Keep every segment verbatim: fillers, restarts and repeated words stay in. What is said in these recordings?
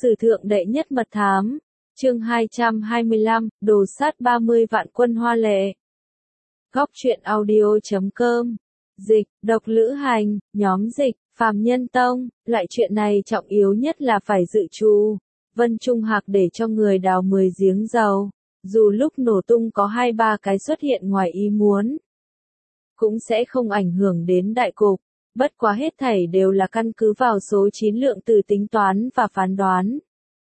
Sử thượng đệ nhất mật thám, chương hai trăm hai mươi lăm, đồ sát ba mươi vạn quân Hoa Lệ. Góc truyện audio chấm com. Dịch, độc lữ hành, nhóm dịch, phàm nhân tông, loại chuyện này trọng yếu nhất là phải dự trù. Vân Trung Hạc để cho người đào mười giếng dầu, dù lúc nổ tung có hai ba cái xuất hiện ngoài ý muốn, cũng sẽ không ảnh hưởng đến đại cục. Bất quá hết thảy đều là căn cứ vào số chín lượng tử tính toán và phán đoán.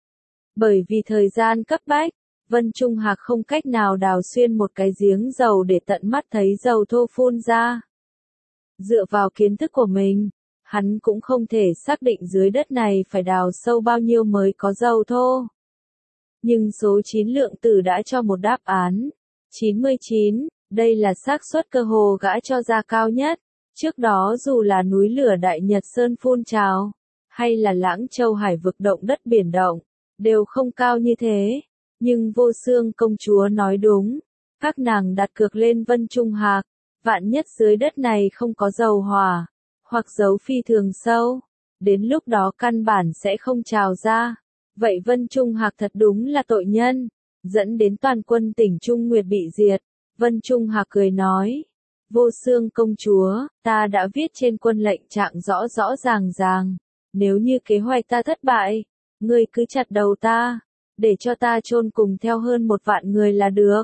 Bởi vì thời gian cấp bách, Vân Trung Hạc không cách nào đào xuyên một cái giếng dầu để tận mắt thấy dầu thô phun ra. Dựa vào kiến thức của mình, hắn cũng không thể xác định dưới đất này phải đào sâu bao nhiêu mới có dầu thô. Nhưng số chín lượng tử đã cho một đáp án. chín mươi chín, đây là xác suất cơ hồ gã cho ra cao nhất. Trước đó dù là núi lửa Đại Nhật Sơn phun trào, hay là Lãng Châu Hải vực động đất biển động, đều không cao như thế. Nhưng Vô Xương công chúa nói đúng, các nàng đặt cược lên Vân Trung Hạc, vạn nhất dưới đất này không có dầu hỏa, hoặc dấu phi thường sâu, đến lúc đó căn bản sẽ không trào ra. Vậy Vân Trung Hạc thật đúng là tội nhân, dẫn đến toàn quân tỉnh Trung Nguyệt bị diệt. Vân Trung Hạc cười nói, Vô Xương công chúa, ta đã viết trên quân lệnh trạng rõ rõ ràng ràng, nếu như kế hoạch ta thất bại, ngươi cứ chặt đầu ta, để cho ta chôn cùng theo hơn một vạn người là được.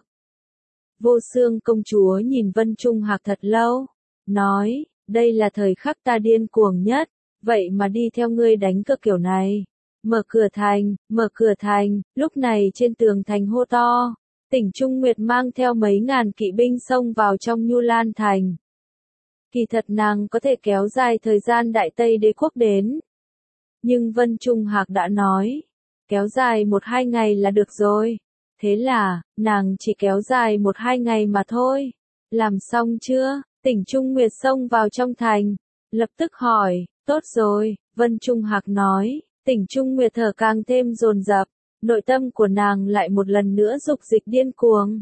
Vô Xương công chúa nhìn Vân Trung Hạc thật lâu, nói, đây là thời khắc ta điên cuồng nhất, vậy mà đi theo ngươi đánh cược kiểu này. Mở cửa thành, mở cửa thành, lúc này trên tường thành hô to. Tỉnh Trung Nguyệt mang theo mấy ngàn kỵ binh xông vào trong Nhu Lan thành. Kỳ thật nàng có thể kéo dài thời gian Đại Tây Đế quốc đến. Nhưng Vân Trung Hạc đã nói, kéo dài một hai ngày là được rồi. Thế là, nàng chỉ kéo dài một hai ngày mà thôi. Làm xong chưa? Tỉnh Trung Nguyệt xông vào trong thành. Lập tức hỏi, tốt rồi, Vân Trung Hạc nói, tỉnh Trung Nguyệt thở càng thêm dồn dập. Nội tâm của nàng lại một lần nữa dục dịch điên cuồng.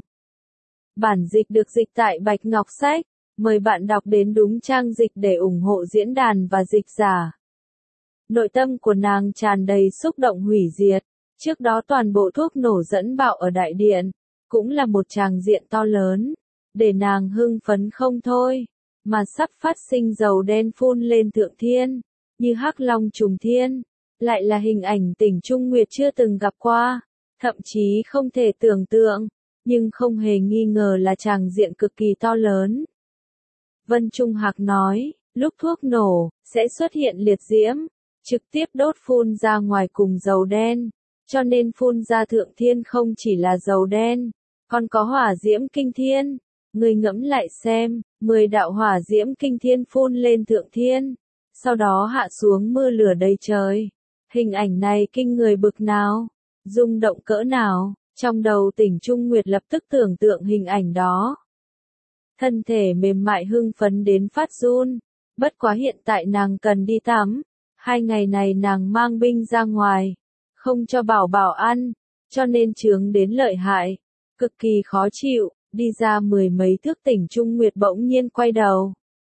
Bản dịch được dịch tại Bạch Ngọc Sách, mời bạn đọc đến đúng trang dịch để ủng hộ diễn đàn và dịch giả. Nội tâm của nàng tràn đầy xúc động hủy diệt, trước đó toàn bộ thuốc nổ dẫn bạo ở đại điện, cũng là một tràng diện to lớn, để nàng hưng phấn không thôi, mà sắp phát sinh dầu đen phun lên thượng thiên, như hắc long trùng thiên. Lại là hình ảnh tỉnh Trung Nguyệt chưa từng gặp qua, thậm chí không thể tưởng tượng, nhưng không hề nghi ngờ là tràng diện cực kỳ to lớn. Vân Trung Hạc nói, lúc thuốc nổ, sẽ xuất hiện liệt diễm, trực tiếp đốt phun ra ngoài cùng dầu đen, cho nên phun ra thượng thiên không chỉ là dầu đen, còn có hỏa diễm kinh thiên. Người ngẫm lại xem, mười đạo hỏa diễm kinh thiên phun lên thượng thiên, sau đó hạ xuống mưa lửa đầy trời. Hình ảnh này kinh người bực nào, rung động cỡ nào, trong đầu tỉnh Trung Nguyệt lập tức tưởng tượng hình ảnh đó. Thân thể mềm mại hưng phấn đến phát run, bất quá hiện tại nàng cần đi tắm, hai ngày này nàng mang binh ra ngoài, không cho bảo bảo ăn, cho nên chướng đến lợi hại, cực kỳ khó chịu, đi ra mười mấy thước tỉnh Trung Nguyệt bỗng nhiên quay đầu.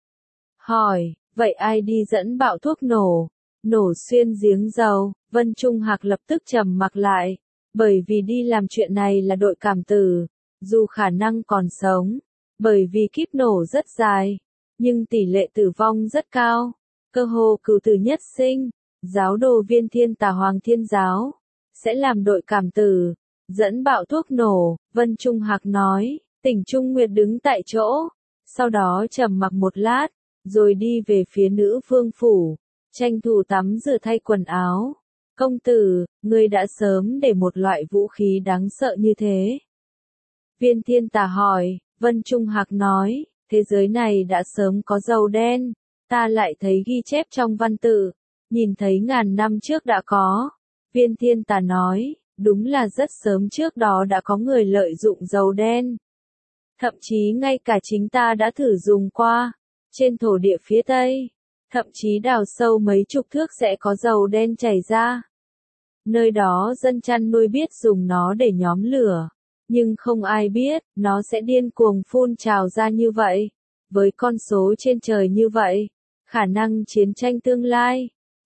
Hỏi, vậy ai đi dẫn bạo thuốc nổ? Nổ xuyên giếng dầu, Vân Trung Hạc lập tức trầm mặc lại, bởi vì đi làm chuyện này là đội cảm tử, dù khả năng còn sống, bởi vì kíp nổ rất dài, nhưng tỷ lệ tử vong rất cao, cơ hồ cửu tử nhất sinh, giáo đồ Viên Thiên Tà Hoàng Thiên Giáo, sẽ làm đội cảm tử, dẫn bạo thuốc nổ. Vân Trung Hạc nói, tỉnh Trung Nguyệt đứng tại chỗ, sau đó trầm mặc một lát, rồi đi về phía nữ vương phủ. Tranh thủ tắm rửa thay quần áo. Công tử, ngươi đã sớm để một loại vũ khí đáng sợ như thế. Viên Thiên Tà hỏi, Vân Trung Hạc nói, thế giới này đã sớm có dầu đen, ta lại thấy ghi chép trong văn tự, nhìn thấy ngàn năm trước đã có. Viên Thiên Tà nói, đúng là rất sớm trước đó đã có người lợi dụng dầu đen. Thậm chí ngay cả chính ta đã thử dùng qua, trên thổ địa phía Tây. Thậm chí đào sâu mấy chục thước sẽ có dầu đen chảy ra. Nơi đó dân chăn nuôi biết dùng nó để nhóm lửa, nhưng không ai biết, nó sẽ điên cuồng phun trào ra như vậy. Với con số trên trời như vậy, khả năng chiến tranh tương lai,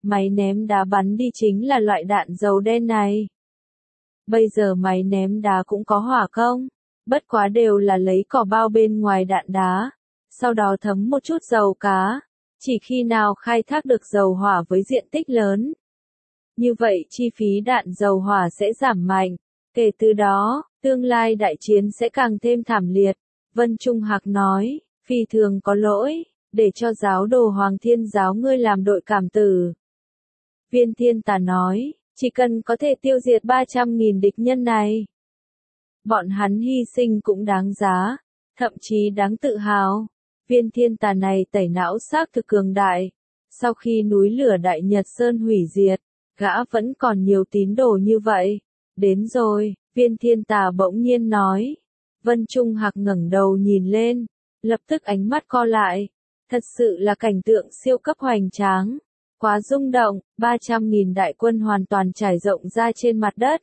máy ném đá bắn đi chính là loại đạn dầu đen này. Bây giờ máy ném đá cũng có hỏa công, bất quá đều là lấy cỏ bao bên ngoài đạn đá, sau đó thấm một chút dầu cá, chỉ khi nào khai thác được dầu hỏa với diện tích lớn. Như vậy chi phí đạn dầu hỏa sẽ giảm mạnh, kể từ đó, tương lai đại chiến sẽ càng thêm thảm liệt. Vân Trung Hạc nói, phi thường có lỗi, để cho giáo đồ Hoàng Thiên giáo ngươi làm đội cảm tử. Viên Thiên Tà nói, chỉ cần có thể tiêu diệt ba trăm nghìn địch nhân này, bọn hắn hy sinh cũng đáng giá, thậm chí đáng tự hào. Viên Thiên Tà này tẩy não xác thực cường đại, sau khi núi lửa Đại Nhật Sơn hủy diệt, gã vẫn còn nhiều tín đồ như vậy. Đến rồi, Viên Thiên Tà bỗng nhiên nói. Vân Trung Hạc ngẩng đầu nhìn lên, lập tức ánh mắt co lại. Thật sự là cảnh tượng siêu cấp hoành tráng, quá rung động, ba trăm nghìn đại quân hoàn toàn trải rộng ra trên mặt đất.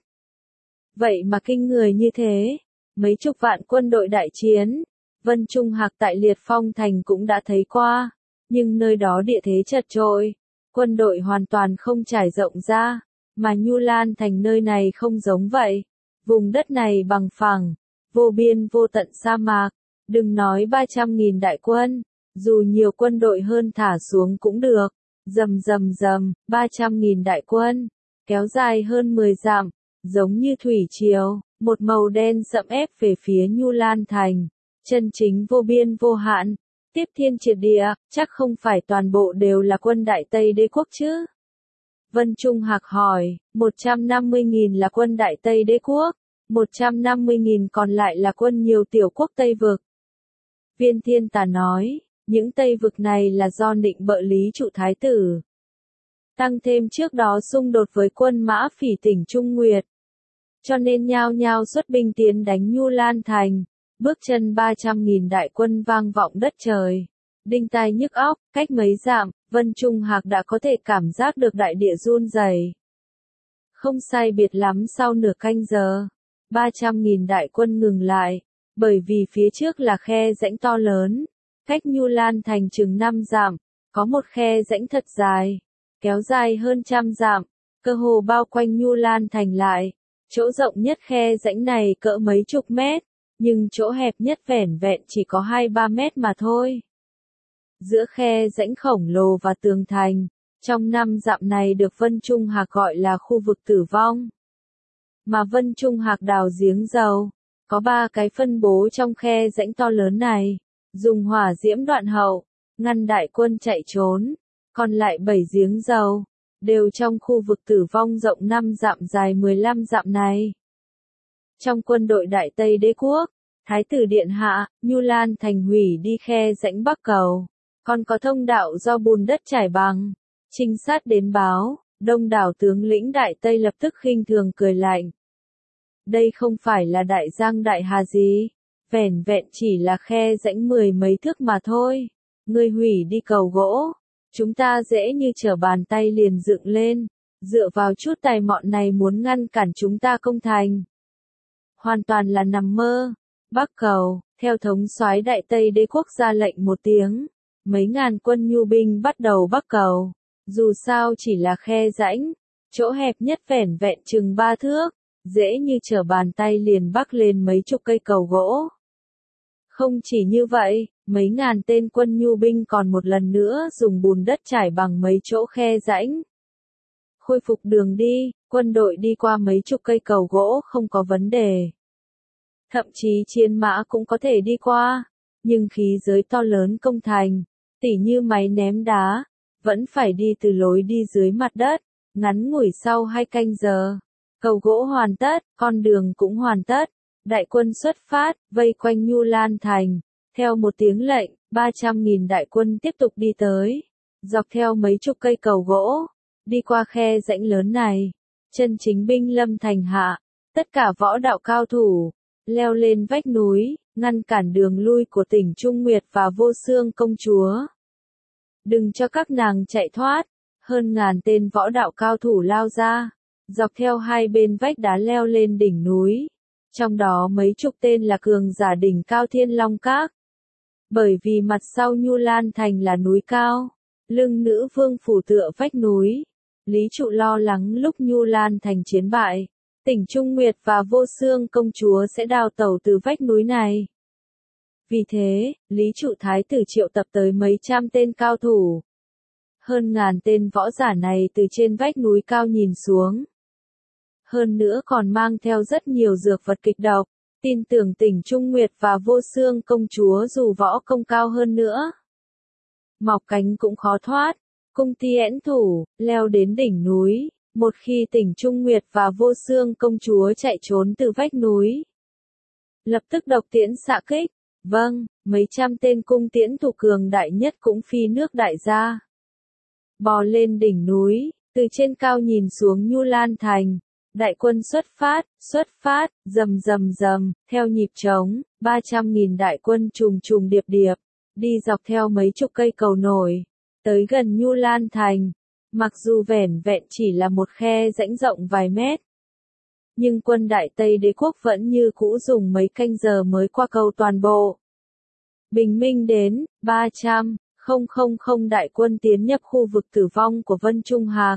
Vậy mà kinh người như thế, mấy chục vạn quân đội đại chiến, Vân Trung Hạc tại Liệt Phong Thành cũng đã thấy qua, nhưng nơi đó địa thế chật trội, quân đội hoàn toàn không trải rộng ra, mà Nhu Lan Thành nơi này không giống vậy, vùng đất này bằng phẳng, vô biên vô tận sa mạc, đừng nói ba trăm nghìn đại quân, dù nhiều quân đội hơn thả xuống cũng được, rầm rầm rầm, ba trăm nghìn đại quân, kéo dài hơn mười dặm, giống như thủy triều, một màu đen sẫm ép về phía Nhu Lan Thành, chân chính vô biên vô hạn, tiếp thiên triệt địa, chắc không phải toàn bộ đều là quân Đại Tây Đế quốc chứ? Vân Trung Hạc hỏi, một trăm năm mươi nghìn là quân Đại Tây Đế quốc, một trăm năm mươi nghìn còn lại là quân nhiều tiểu quốc Tây vực. Viên Thiên Tà nói, những Tây vực này là do Nịnh Bợ Lý trụ thái tử. Tăng thêm trước đó xung đột với quân Mã Phỉ tỉnh Trung Nguyệt. Cho nên nhao nhao xuất binh tiến đánh Nhu Lan Thành, bước chân ba trăm nghìn đại quân vang vọng đất trời. Đinh tai nhức óc, cách mấy dặm, Vân Trung Hạc đã có thể cảm giác được đại địa run rẩy. Không sai biệt lắm sau nửa canh giờ, ba trăm nghìn đại quân ngừng lại, bởi vì phía trước là khe rãnh to lớn, cách Nhu Lan Thành chừng năm dặm, có một khe rãnh thật dài, kéo dài hơn trăm dặm, cơ hồ bao quanh Nhu Lan Thành lại. Chỗ rộng nhất khe rãnh này cỡ mấy chục mét, nhưng chỗ hẹp nhất vẻn vẹn chỉ có hai ba mét mà thôi. Giữa khe rãnh khổng lồ và tường thành, trong năm dặm này được Vân Trung Hạc gọi là khu vực tử vong. Mà Vân Trung Hạc đào giếng dầu, có ba cái phân bố trong khe rãnh to lớn này, dùng hỏa diễm đoạn hậu, ngăn đại quân chạy trốn, còn lại bảy giếng dầu, đều trong khu vực tử vong rộng năm dặm dài mười lăm dặm này. Trong quân đội Đại Tây Đế quốc, Thái tử Điện Hạ, Nhu Lan Thành hủy đi khe rãnh Bắc Cầu, còn có thông đạo do bùn đất trải bằng. Trinh sát đến báo, đông đảo tướng lĩnh Đại Tây lập tức khinh thường cười lạnh. Đây không phải là Đại Giang Đại Hà gì, vẻn vẹn chỉ là khe rãnh mười mấy thước mà thôi. Ngươi hủy đi cầu gỗ, chúng ta dễ như trở bàn tay liền dựng lên, dựa vào chút tài mọn này muốn ngăn cản chúng ta công thành. Hoàn toàn là nằm mơ. Bắc Cầu, theo thống soái Đại Tây Đế quốc ra lệnh một tiếng, mấy ngàn quân nhu binh bắt đầu Bắc Cầu. Dù sao chỉ là khe rãnh, chỗ hẹp nhất vẻn vẹn chừng ba thước, dễ như trở bàn tay liền bắc lên mấy chục cây cầu gỗ. Không chỉ như vậy, mấy ngàn tên quân nhu binh còn một lần nữa dùng bùn đất trải bằng mấy chỗ khe rãnh. Khôi phục đường đi, quân đội đi qua mấy chục cây cầu gỗ không có vấn đề. Thậm chí chiến mã cũng có thể đi qua, nhưng khí giới to lớn công thành, tỉ như máy ném đá, vẫn phải đi từ lối đi dưới mặt đất, ngắn ngủi sau hai canh giờ. Cầu gỗ hoàn tất, con đường cũng hoàn tất, đại quân xuất phát, vây quanh Nhu Lan Thành. Theo một tiếng lệnh, ba trăm nghìn đại quân tiếp tục đi tới, dọc theo mấy chục cây cầu gỗ, đi qua khe rãnh lớn này. Chân chính binh lâm thành hạ, tất cả võ đạo cao thủ, leo lên vách núi, ngăn cản đường lui của tỉnh Trung Nguyệt và Vô Xương công chúa. Đừng cho các nàng chạy thoát, hơn ngàn tên võ đạo cao thủ lao ra, dọc theo hai bên vách đá leo lên đỉnh núi. Trong đó mấy chục tên là cường giả đỉnh cao Thiên Long Các. Bởi vì mặt sau Nhu Lan Thành là núi cao, lưng nữ vương phủ tựa vách núi, Lý Trụ lo lắng lúc Nhu Lan Thành chiến bại, Tỉnh Trung Nguyệt và Vô Xương công chúa sẽ đào tẩu từ vách núi này. Vì thế, Lý Trụ Thái tử triệu tập tới mấy trăm tên cao thủ. Hơn ngàn tên võ giả này từ trên vách núi cao nhìn xuống. Hơn nữa còn mang theo rất nhiều dược vật kịch độc, tin tưởng Tỉnh Trung Nguyệt và Vô Xương công chúa dù võ công cao hơn nữa, mọc cánh cũng khó thoát. Cung tiễn thủ, leo đến đỉnh núi, một khi Tỉnh Trung Nguyệt và Vô Xương công chúa chạy trốn từ vách núi, lập tức độc tiễn xạ kích. Vâng, mấy trăm tên cung tiễn thủ cường đại nhất cũng phi nước đại ra. Bò lên đỉnh núi, từ trên cao nhìn xuống Nhu Lan Thành. Đại quân xuất phát, xuất phát, rầm rầm rầm, theo nhịp trống, ba trăm nghìn đại quân trùng trùng điệp điệp, đi dọc theo mấy chục cây cầu nổi, tới gần Nhu Lan Thành. Mặc dù vẻn vẹn chỉ là một khe rãnh rộng vài mét, nhưng quân Đại Tây Đế quốc vẫn như cũ dùng mấy canh giờ mới qua cầu toàn bộ. Bình minh đến, ba trăm nghìn đại quân tiến nhập khu vực tử vong của Vân Trung Hạc.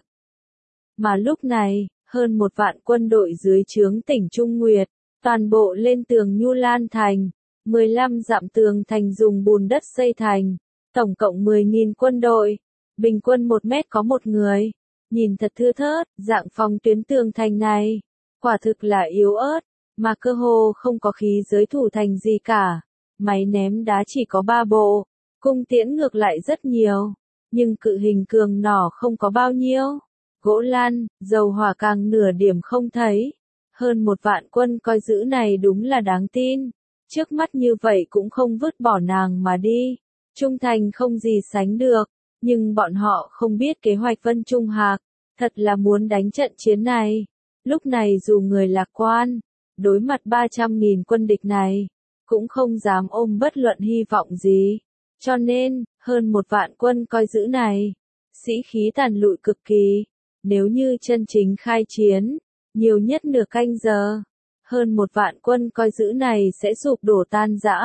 Mà lúc này, hơn một vạn quân đội dưới trướng Tỉnh Trung Nguyệt, toàn bộ lên tường Nhu Lan Thành, mười lăm dặm tường thành dùng bùn đất xây thành, tổng cộng mười nghìn quân đội, bình quân một mét có một người, nhìn thật thưa thớt, dạng phòng tuyến tường thành này, quả thực là yếu ớt, mà cơ hồ không có khí giới thủ thành gì cả, máy ném đá chỉ có ba bộ, cung tiễn ngược lại rất nhiều, nhưng cự hình cường nỏ không có bao nhiêu. Gỗ lan, dầu hỏa càng nửa điểm không thấy. Hơn một vạn quân coi giữ này đúng là đáng tin. Trước mắt như vậy cũng không vứt bỏ nàng mà đi. Trung thành không gì sánh được. Nhưng bọn họ không biết kế hoạch Vân Trung Hạc. Thật là muốn đánh trận chiến này. Lúc này dù người lạc quan, đối mặt ba trăm nghìn quân địch này, cũng không dám ôm bất luận hy vọng gì. Cho nên, hơn một vạn quân coi giữ này, sĩ khí tàn lụi cực kỳ. Nếu như chân chính khai chiến, nhiều nhất nửa canh giờ, hơn một vạn quân coi giữ này sẽ sụp đổ tan rã.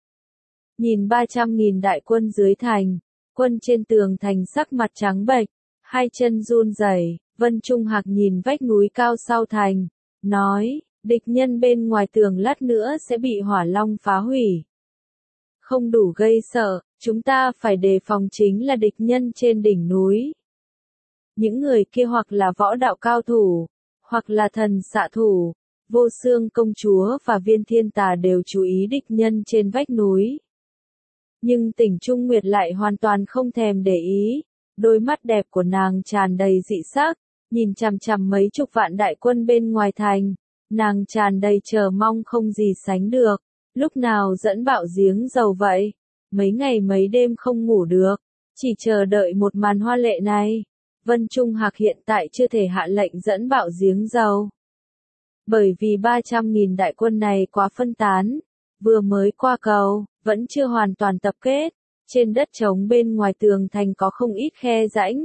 Nhìn ba trăm nghìn đại quân dưới thành, quân trên tường thành sắc mặt trắng bệch, hai chân run rẩy. Vân Trung Hạc nhìn vách núi cao sau thành, nói, địch nhân bên ngoài tường lát nữa sẽ bị hỏa long phá hủy. Không đủ gây sợ, chúng ta phải đề phòng chính là địch nhân trên đỉnh núi. Những người kia hoặc là võ đạo cao thủ, hoặc là thần xạ thủ, Vô Xương công chúa và Viên Thiên Tà đều chú ý địch nhân trên vách núi. Nhưng Tỉnh Trung Nguyệt lại hoàn toàn không thèm để ý, đôi mắt đẹp của nàng tràn đầy dị sắc, nhìn chằm chằm mấy chục vạn đại quân bên ngoài thành, nàng tràn đầy chờ mong không gì sánh được, lúc nào dẫn bạo giếng dầu vậy, mấy ngày mấy đêm không ngủ được, chỉ chờ đợi một màn hoa lệ này. Vân Trung Hạc hiện tại chưa thể hạ lệnh dẫn bạo giếng dầu. Bởi vì ba trăm nghìn đại quân này quá phân tán, vừa mới qua cầu, vẫn chưa hoàn toàn tập kết, trên đất trống bên ngoài tường thành có không ít khe rãnh.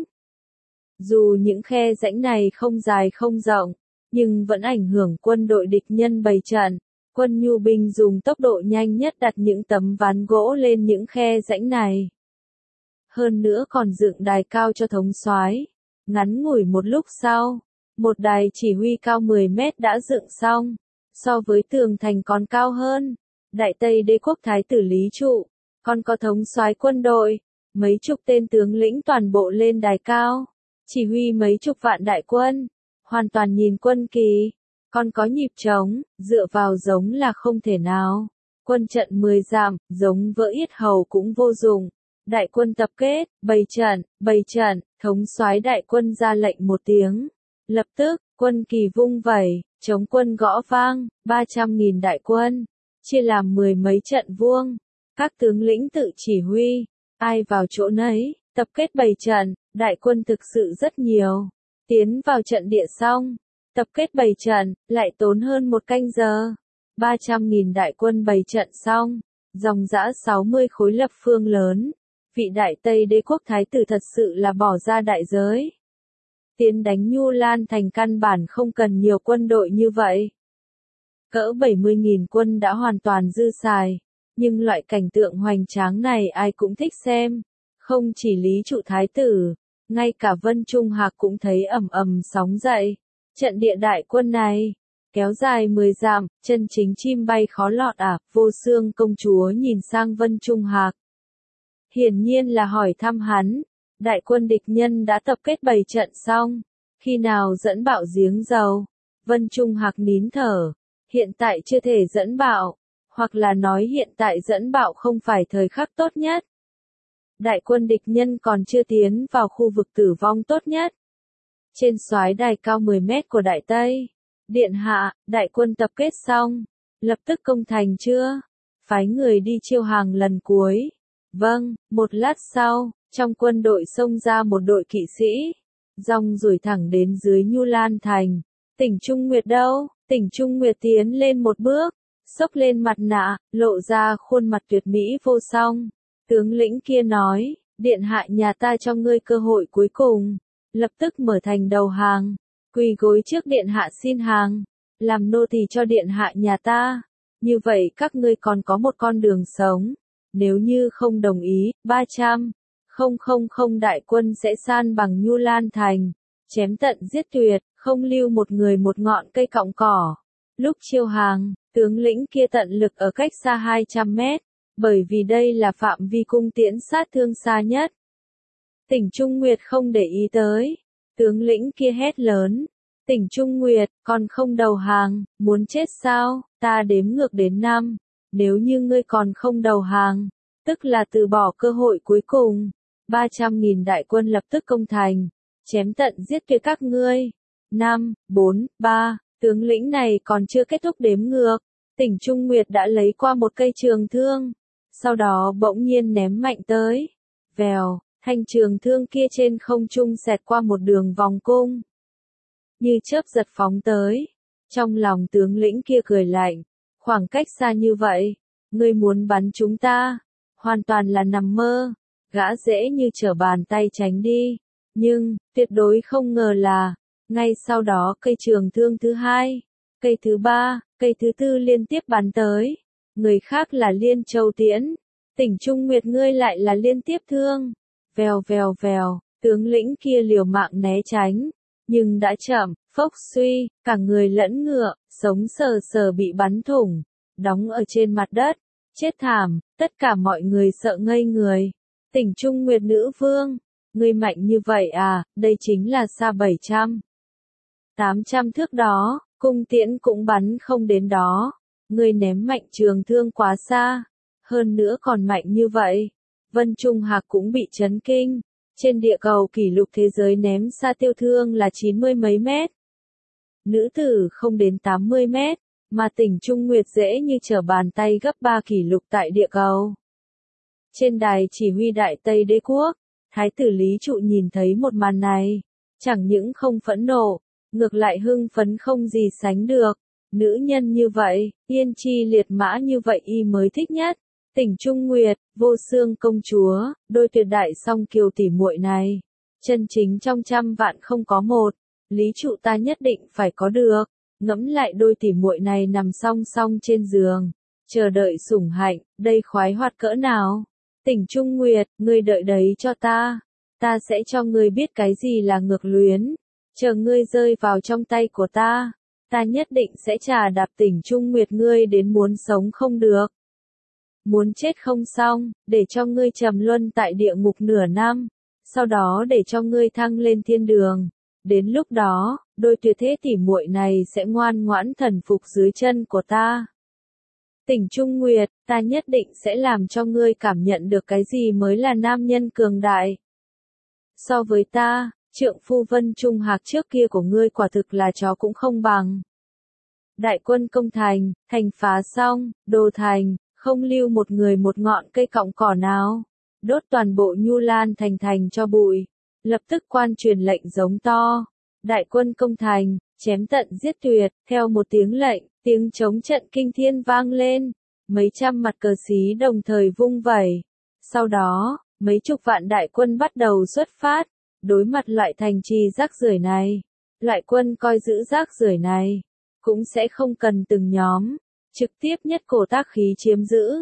Dù những khe rãnh này không dài không rộng, nhưng vẫn ảnh hưởng quân đội địch nhân bày trận, quân nhu binh dùng tốc độ nhanh nhất đặt những tấm ván gỗ lên những khe rãnh này. Hơn nữa còn dựng đài cao cho thống soái. Ngắn ngủi một lúc sau, một đài chỉ huy cao mười mét đã dựng xong, so với tường thành còn cao hơn. Đại Tây Đế quốc Thái tử Lý Trụ, còn có thống soái quân đội, mấy chục tên tướng lĩnh toàn bộ lên đài cao, chỉ huy mấy chục vạn đại quân, hoàn toàn nhìn quân kỳ, còn có nhịp trống, dựa vào giống là không thể nào. Quân trận mười dặm, giống vỡ yết hầu cũng vô dụng. Đại quân tập kết, bày trận, bày trận, thống soái đại quân ra lệnh một tiếng. Lập tức, quân kỳ vung vẩy, chống quân gõ vang, ba trăm nghìn đại quân, chia làm mười mấy trận vuông. Các tướng lĩnh tự chỉ huy, ai vào chỗ nấy, tập kết bày trận, đại quân thực sự rất nhiều. Tiến vào trận địa xong, tập kết bày trận, lại tốn hơn một canh giờ. ba trăm nghìn đại quân bày trận xong, dòng dã sáu mươi khối lập phương lớn. Vị Đại Tây Đế quốc Thái tử thật sự là bỏ ra đại giới. Tiến đánh Nhu Lan Thành căn bản không cần nhiều quân đội như vậy. Cỡ bảy mươi nghìn quân đã hoàn toàn dư xài, nhưng loại cảnh tượng hoành tráng này ai cũng thích xem. Không chỉ Lý Trụ Thái tử, ngay cả Vân Trung Hạc cũng thấy ầm ầm sóng dậy. Trận địa đại quân này, kéo dài mười dặm, chân chính chim bay khó lọt à, Vô Xương công chúa nhìn sang Vân Trung Hạc. Hiển nhiên là hỏi thăm hắn, đại quân địch nhân đã tập kết bày trận xong, khi nào dẫn bạo giếng dầu? Vân Trung Hạc nín thở, hiện tại chưa thể dẫn bạo, hoặc là nói hiện tại dẫn bạo không phải thời khắc tốt nhất. Đại quân địch nhân còn chưa tiến vào khu vực tử vong tốt nhất. Trên soái đài cao mười mét của Đại Tây, điện hạ, đại quân tập kết xong, lập tức công thành chưa? Phái người đi chiêu hàng lần cuối. Vâng, một lát sau, trong quân đội xông ra một đội kỵ sĩ, dòng rủi thẳng đến dưới Nhu Lan thành. Tỉnh Trung Nguyệt đâu? Tỉnh Trung Nguyệt tiến lên một bước, xốc lên mặt nạ, lộ ra khuôn mặt tuyệt mỹ vô song. Tướng lĩnh kia nói, điện hạ nhà ta cho ngươi cơ hội cuối cùng, lập tức mở thành đầu hàng, quỳ gối trước điện hạ xin hàng, làm nô tỳ cho điện hạ nhà ta, như vậy các ngươi còn có một con đường sống, nếu như không đồng ý, ba trăm, không không không đại quân sẽ san bằng Nhu Lan thành, chém tận giết tuyệt, không lưu một người một ngọn cây cọng cỏ. Lúc chiêu hàng, tướng lĩnh kia tận lực ở cách xa hai trăm mét, bởi vì đây là phạm vi cung tiễn sát thương xa nhất. Tỉnh Trung Nguyệt không để ý tới, tướng lĩnh kia hét lớn, Tỉnh Trung Nguyệt, còn không đầu hàng, muốn chết sao? Ta đếm ngược đến năm, nếu như ngươi còn không đầu hàng, tức là từ bỏ cơ hội cuối cùng. ba trăm nghìn đại quân lập tức công thành, chém tận giết tuyệt các ngươi. năm, bốn, ba, tướng lĩnh này còn chưa kết thúc đếm ngược, Tỉnh Trung Nguyệt đã lấy qua một cây trường thương, sau đó bỗng nhiên ném mạnh tới. Vèo, thanh trường thương kia trên không trung xẹt qua một đường vòng cung, như chớp giật phóng tới. Trong lòng tướng lĩnh kia cười lạnh, khoảng cách xa như vậy, ngươi muốn bắn chúng ta, hoàn toàn là nằm mơ. Gã dễ như trở bàn tay tránh đi, nhưng, tuyệt đối không ngờ là, ngay sau đó cây trường thương thứ hai, cây thứ ba, cây thứ tư liên tiếp bắn tới. Người khác là Liên Châu Tiễn, Tỉnh Trung Nguyệt ngươi lại là liên tiếp thương. Vèo vèo vèo, tướng lĩnh kia liều mạng né tránh, nhưng đã chậm, phốc suy, cả người lẫn ngựa, sống sờ sờ bị bắn thủng, đóng ở trên mặt đất, chết thảm, tất cả mọi người sợ ngây người. Tỉnh Trung Nguyệt nữ vương, ngươi mạnh như vậy à, đây chính là xa bảy trăm, tám trăm thước đó, cung tiễn cũng bắn không đến đó, ngươi ném mạnh trường thương quá xa, hơn nữa còn mạnh như vậy. Vân Trung Hạc cũng bị chấn kinh, trên địa cầu kỷ lục thế giới ném xa tiêu thương là chín mươi mấy mét, nữ tử không đến tám mươi mét, mà Tỉnh Trung Nguyệt dễ như trở bàn tay gấp ba kỷ lục tại địa cầu. Trên đài chỉ huy Đại Tây Đế quốc, Thái tử Lý Trụ nhìn thấy một màn này, chẳng những không phẫn nộ, ngược lại hưng phấn không gì sánh được. Nữ nhân như vậy, yên chi liệt mã như vậy y mới thích nhất. Tỉnh Trung Nguyệt, Vô Xương công chúa, đôi tuyệt đại song kiều tỉ muội này, chân chính trong trăm vạn không có một, Lý Trụ ta nhất định phải có được. Ngẫm lại đôi tỉ muội này nằm song song trên giường, chờ đợi sủng hạnh, đây khoái hoạt cỡ nào. Tỉnh Trung Nguyệt, ngươi đợi đấy cho ta, ta sẽ cho ngươi biết cái gì là ngược luyến, chờ ngươi rơi vào trong tay của ta, ta nhất định sẽ trà đạp Tỉnh Trung Nguyệt ngươi đến muốn sống không được, muốn chết không xong, để cho ngươi trầm luân tại địa ngục nửa năm, sau đó để cho ngươi thăng lên thiên đường. Đến lúc đó, đôi tuyệt thế tỉ muội này sẽ ngoan ngoãn thần phục dưới chân của ta. Tỉnh Trung Nguyệt, ta nhất định sẽ làm cho ngươi cảm nhận được cái gì mới là nam nhân cường đại. So với ta, trượng phu Vân Trung Hạc trước kia của ngươi quả thực là chó cũng không bằng. Đại quân công thành, thành phá xong, đô thành, không lưu một người một ngọn cây cọng cỏ nào, đốt toàn bộ Nhu Lan thành thành cho bụi. Lập tức quan truyền lệnh giống to, đại quân công thành, chém tận giết tuyệt, theo một tiếng lệnh, tiếng chống trận kinh thiên vang lên, mấy trăm mặt cờ xí đồng thời vung vẩy. Sau đó, mấy chục vạn đại quân bắt đầu xuất phát, đối mặt loại thành trì rác rưởi này. Loại quân coi giữ rác rưởi này, cũng sẽ không cần từng nhóm, trực tiếp nhất cổ tác khí chiếm giữ.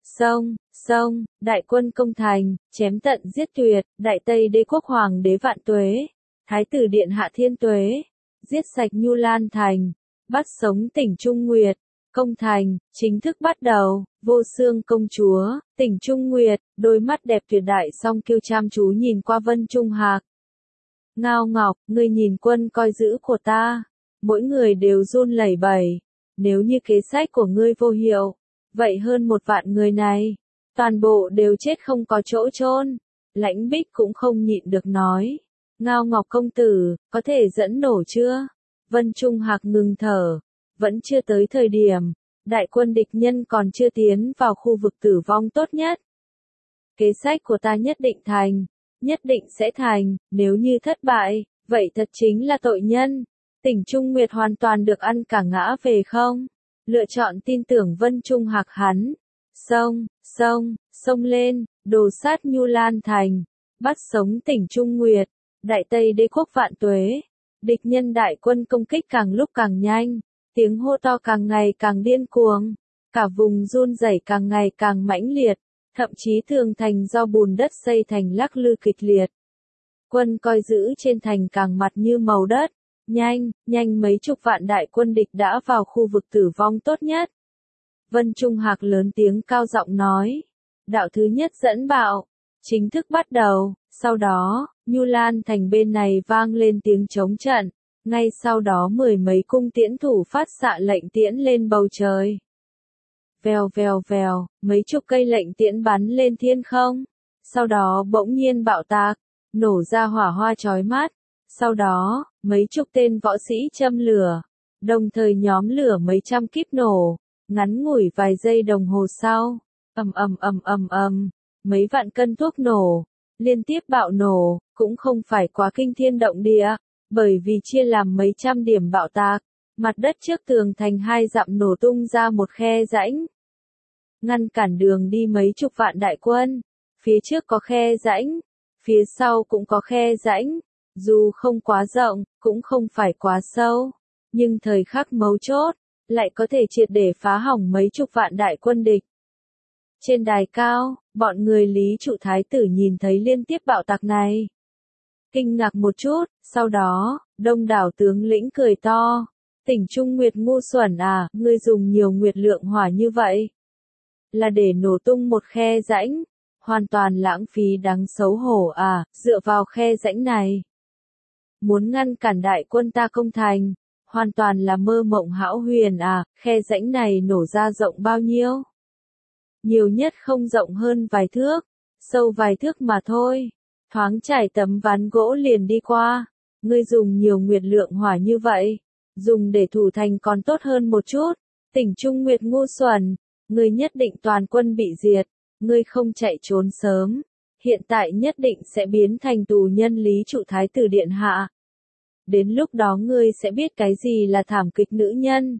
Xông, xông, đại quân công thành, chém tận giết tuyệt, đại Tây Đế quốc hoàng đế vạn tuế, thái tử điện hạ thiên tuế, giết sạch Nhu Lan thành, bắt sống tỉnh Trung Nguyệt, công thành, chính thức bắt đầu, vô xương công chúa, tỉnh Trung Nguyệt, đôi mắt đẹp tuyệt đại song kiêu chăm chú nhìn qua Vân Trung Hạc. Ngao Ngọc, ngươi nhìn quân coi giữ của ta, mỗi người đều run lẩy bẩy, nếu như kế sách của ngươi vô hiệu, vậy hơn một vạn người này, toàn bộ đều chết không có chỗ chôn. Lãnh Bích cũng không nhịn được nói, Ngao Ngọc công tử, có thể dẫn nổ chưa? Vân Trung Hạc ngừng thở, vẫn chưa tới thời điểm, đại quân địch nhân còn chưa tiến vào khu vực tử vong tốt nhất. Kế sách của ta nhất định thành, nhất định sẽ thành, nếu như thất bại, vậy thật chính là tội nhân. Tỉnh Trung Nguyệt hoàn toàn được ăn cả ngã về không? Lựa chọn tin tưởng Vân Trung Hạc hắn. Xông, xông, xông lên, đồ sát Nhu Lan thành, bắt sống tỉnh Trung Nguyệt, đại Tây Đế quốc vạn tuế. Địch nhân đại quân công kích càng lúc càng nhanh, tiếng hô to càng ngày càng điên cuồng, cả vùng run rẩy càng ngày càng mãnh liệt, thậm chí tường thành do bùn đất xây thành lắc lư kịch liệt. Quân coi giữ trên thành càng mặt như màu đất, nhanh, nhanh mấy chục vạn đại quân địch đã vào khu vực tử vong tốt nhất. Vân Trung Hạc lớn tiếng cao giọng nói, đạo thứ nhất dẫn bạo, chính thức bắt đầu, sau đó, Nhu Lan thành bên này vang lên tiếng chống trận, ngay sau đó mười mấy cung tiễn thủ phát xạ lệnh tiễn lên bầu trời. Vèo vèo vèo, mấy chục cây lệnh tiễn bắn lên thiên không, sau đó bỗng nhiên bạo tạc, nổ ra hỏa hoa chói mắt, sau đó, mấy chục tên võ sĩ châm lửa, đồng thời nhóm lửa mấy trăm kíp nổ, ngắn ngủi vài giây đồng hồ sau, ầm ầm ầm ầm ầm, mấy vạn cân thuốc nổ, liên tiếp bạo nổ, cũng không phải quá kinh thiên động địa, bởi vì chia làm mấy trăm điểm bạo tạc, mặt đất trước tường thành hai dặm nổ tung ra một khe rãnh, ngăn cản đường đi mấy chục vạn đại quân, phía trước có khe rãnh, phía sau cũng có khe rãnh, dù không quá rộng, cũng không phải quá sâu, nhưng thời khắc mấu chốt, lại có thể triệt để phá hỏng mấy chục vạn đại quân địch. Trên đài cao, bọn người Lý Trụ Thái tử nhìn thấy liên tiếp bạo tạc này. Kinh ngạc một chút, sau đó, đông đảo tướng lĩnh cười to. Tỉnh Trung Nguyệt ngu xuẩn à, ngươi dùng nhiều nguyệt lượng hỏa như vậy. Là để nổ tung một khe rãnh, hoàn toàn lãng phí đáng xấu hổ à, dựa vào khe rãnh này. Muốn ngăn cản đại quân ta công thành, hoàn toàn là mơ mộng hão huyền à, khe rãnh này nổ ra rộng bao nhiêu? Nhiều nhất không rộng hơn vài thước, sâu vài thước mà thôi, thoáng trải tấm ván gỗ liền đi qua, ngươi dùng nhiều nguyệt lượng hỏa như vậy, dùng để thủ thành còn tốt hơn một chút, tỉnh Trung Nguyệt ngu xuẩn, ngươi nhất định toàn quân bị diệt, ngươi không chạy trốn sớm, hiện tại nhất định sẽ biến thành tù nhân Lý Trụ Thái tử điện hạ. Đến lúc đó ngươi sẽ biết cái gì là thảm kịch nữ nhân.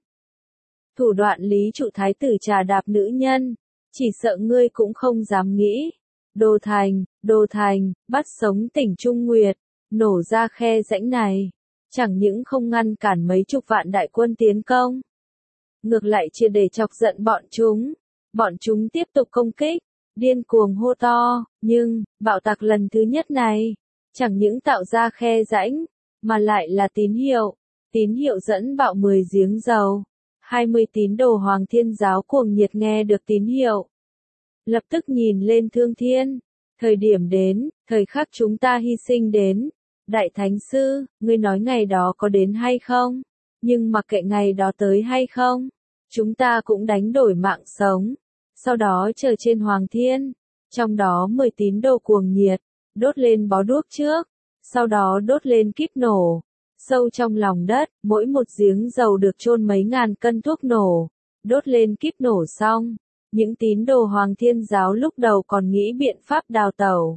Thủ đoạn Lý Trụ Thái tử trà đạp nữ nhân, chỉ sợ ngươi cũng không dám nghĩ. Đồ thành, đồ thành, bắt sống tỉnh Trung Nguyệt, nổ ra khe rãnh này, chẳng những không ngăn cản mấy chục vạn đại quân tiến công, ngược lại chia để chọc giận bọn chúng, bọn chúng tiếp tục công kích, điên cuồng hô to, nhưng, bạo tạc lần thứ nhất này, chẳng những tạo ra khe rãnh, mà lại là tín hiệu, tín hiệu dẫn bạo mười giếng dầu, hai mươi tín đồ Hoàng Thiên Giáo cuồng nhiệt nghe được tín hiệu. Lập tức nhìn lên Thương Thiên, thời điểm đến, thời khắc chúng ta hy sinh đến. Đại Thánh Sư, ngươi nói ngày đó có đến hay không? Nhưng mặc kệ ngày đó tới hay không, chúng ta cũng đánh đổi mạng sống. Sau đó chờ trên Hoàng Thiên, trong đó mười tín đồ cuồng nhiệt, đốt lên bó đuốc trước, sau đó đốt lên kíp nổ. Sâu trong lòng đất, mỗi một giếng dầu được chôn mấy ngàn cân thuốc nổ, đốt lên kíp nổ xong. Những tín đồ Hoàng Thiên Giáo lúc đầu còn nghĩ biện pháp đào tẩu.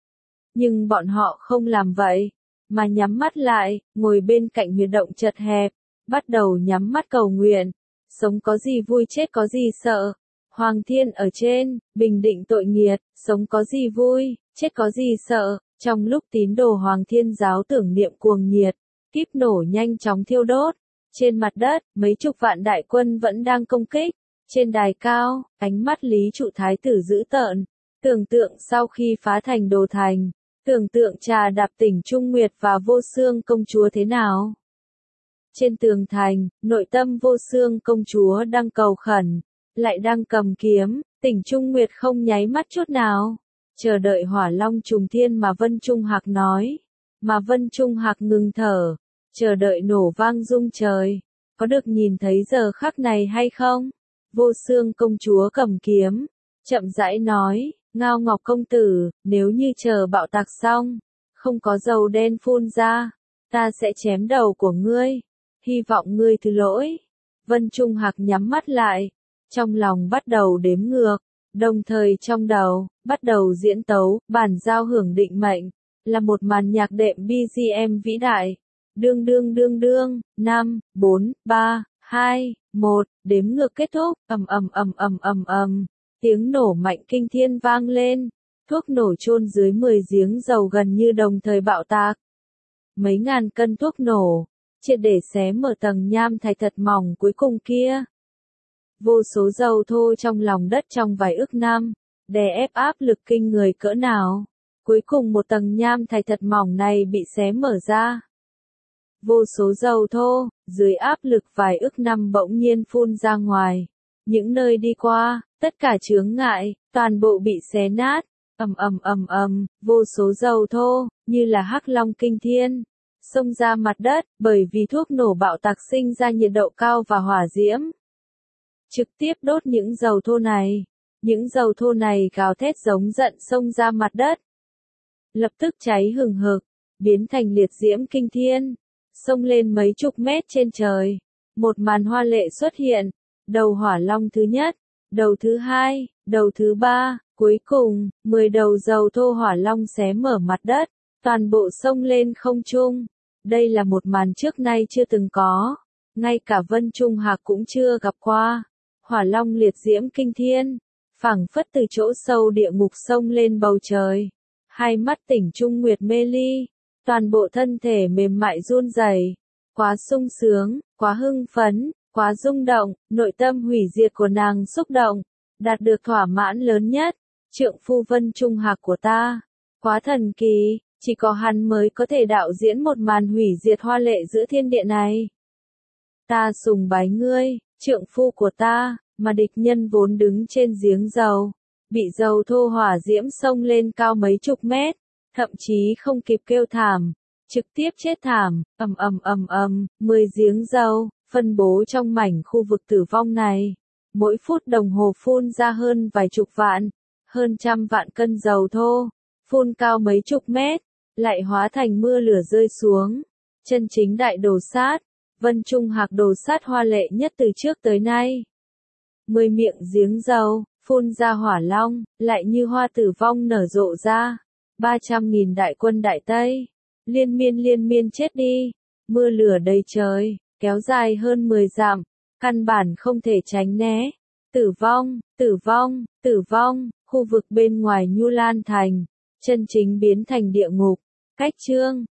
Nhưng bọn họ không làm vậy, mà nhắm mắt lại, ngồi bên cạnh huyệt động chật hẹp, bắt đầu nhắm mắt cầu nguyện. Sống có gì vui chết có gì sợ. Hoàng Thiên ở trên, bình định tội nghiệt, sống có gì vui, chết có gì sợ. Trong lúc tín đồ Hoàng Thiên Giáo tưởng niệm cuồng nhiệt, kíp nổ nhanh chóng thiêu đốt. Trên mặt đất, mấy chục vạn đại quân vẫn đang công kích. Trên đài cao, ánh mắt Lý Trụ Thái tử dữ tợn, tưởng tượng sau khi phá thành đồ thành, tưởng tượng trà đạp tỉnh Trung Nguyệt và Vô Xương công chúa thế nào. Trên tường thành, nội tâm Vô Xương công chúa đang cầu khẩn, lại đang cầm kiếm, tỉnh Trung Nguyệt không nháy mắt chút nào, chờ đợi hỏa long trùng thiên mà Vân Trung Hạc nói, mà Vân Trung Hạc ngừng thở, chờ đợi nổ vang rung trời, có được nhìn thấy giờ khắc này hay không? Vô Xương công chúa cầm kiếm, chậm rãi nói, Ngao Ngọc công tử, nếu như chờ bạo tạc xong, không có dầu đen phun ra, ta sẽ chém đầu của ngươi, hy vọng ngươi thứ lỗi. Vân Trung Hạc nhắm mắt lại, trong lòng bắt đầu đếm ngược, đồng thời trong đầu, bắt đầu diễn tấu, bản giao hưởng định mệnh, là một màn nhạc đệm bê giê em vĩ đại. Đương đương đương đương, năm, bốn, ba, hai, một, đếm ngược kết thúc, ầm ầm ầm ầm ầm ầm, tiếng nổ mạnh kinh thiên vang lên, thuốc nổ chôn dưới mười giếng dầu gần như đồng thời bạo tạc. Mấy ngàn cân thuốc nổ, triệt để xé mở tầng nham thạch thật mỏng cuối cùng kia. Vô số dầu thô trong lòng đất trong vài ức năm, đè ép áp lực kinh người cỡ nào. Cuối cùng một tầng nham thạch thật mỏng này bị xé mở ra. Vô số dầu thô, dưới áp lực vài ức năm bỗng nhiên phun ra ngoài. Những nơi đi qua, tất cả chướng ngại, toàn bộ bị xé nát. Ầm ầm ầm ầm, vô số dầu thô, như là hắc long kinh thiên, xông ra mặt đất, bởi vì thuốc nổ bạo tạc sinh ra nhiệt độ cao và hỏa diễm. Trực tiếp đốt những dầu thô này. Những dầu thô này gào thét giống giận xông ra mặt đất. Lập tức cháy hừng hực, biến thành liệt diễm kinh thiên, xông lên mấy chục mét trên trời. Một màn hoa lệ xuất hiện, đầu hỏa long thứ nhất, đầu thứ hai, đầu thứ ba, cuối cùng, mười đầu dầu thô hỏa long xé mở mặt đất, toàn bộ xông lên không trung. Đây là một màn trước nay chưa từng có, ngay cả Vân Trung Hạc cũng chưa gặp qua. Hỏa long liệt diễm kinh thiên, phảng phất từ chỗ sâu địa ngục xông lên bầu trời. Hai mắt tỉnh Trung Nguyệt mê ly, toàn bộ thân thể mềm mại run rẩy, quá sung sướng, quá hưng phấn, quá rung động, nội tâm hủy diệt của nàng xúc động, đạt được thỏa mãn lớn nhất. Trượng phu Vân Trung Hạc của ta, quá thần kỳ, chỉ có hắn mới có thể đạo diễn một màn hủy diệt hoa lệ giữa thiên địa này. Ta sùng bái ngươi, trượng phu của ta, mà địch nhân vốn đứng trên giếng dầu, bị dầu thô hỏa diễm xông lên cao mấy chục mét, thậm chí không kịp kêu thảm, trực tiếp chết thảm. Ầm ầm ầm ầm, mười giếng dầu phân bố trong mảnh khu vực tử vong này, mỗi phút đồng hồ phun ra hơn vài chục vạn, hơn trăm vạn cân dầu thô, phun cao mấy chục mét, lại hóa thành mưa lửa rơi xuống, chân chính đại đồ sát. Vân Trung Hạc đồ sát hoa lệ nhất từ trước tới nay. Mười miệng giếng dầu, phun ra hỏa long, lại như hoa tử vong nở rộ ra. Ba trăm nghìn đại quân Đại Tây, liên miên liên miên chết đi. Mưa lửa đầy trời, kéo dài hơn mười dặm, căn bản không thể tránh né. Tử vong, tử vong, tử vong, khu vực bên ngoài Nhu Lan Thành, chân chính biến thành địa ngục. Cách chương